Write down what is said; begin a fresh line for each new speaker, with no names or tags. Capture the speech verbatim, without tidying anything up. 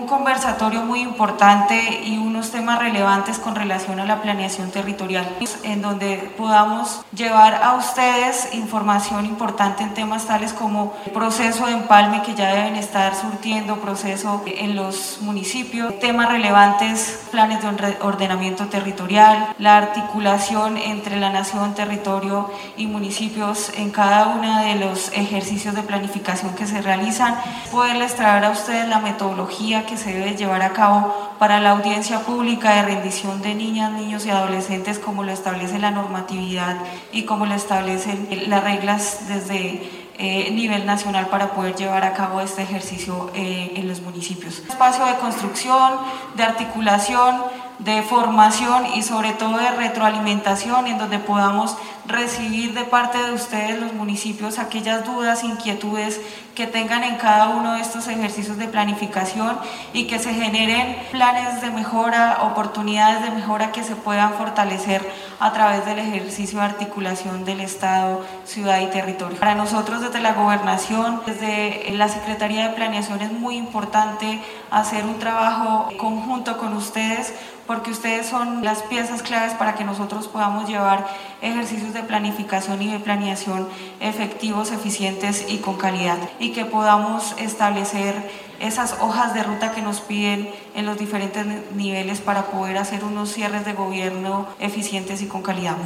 conversatorio muy importante y unos temas relevantes con relación a la planeación territorial, en donde podamos llevar a ustedes información importante en temas tales como el proceso de empalme que ya deben estar surtiendo, proceso en los municipios, temas relevantes, planes de ordenamiento territorial, la articulación entre la nación, territorio y municipios en cada uno de los ejercicios de planificación que se realizan, poderles traer a ustedes la metodología que se debe llevar a cabo para la audiencia pública de rendición de niñas, niños y adolescentes, como lo establece la normatividad y como lo establecen las reglas desde eh, nivel nacional para poder llevar a cabo este ejercicio eh, en los municipios. Un espacio de construcción, de articulación, de formación y sobre todo de retroalimentación, en donde podamos recibir de parte de ustedes, los municipios, aquellas dudas, inquietudes que tengan en cada uno de estos ejercicios de planificación y que se generen planes de mejora, oportunidades de mejora que se puedan fortalecer a través del ejercicio de articulación del Estado, ciudad y territorio. Para nosotros desde la Gobernación, desde la Secretaría de Planeación, es muy importante hacer un trabajo conjunto con ustedes, porque ustedes son las piezas claves para que nosotros podamos llevar ejercicios de planificación y de planeación efectivos, eficientes y con calidad, y que podamos establecer esas hojas de ruta que nos piden en los diferentes niveles para poder hacer unos cierres de gobierno eficientes y con calidad.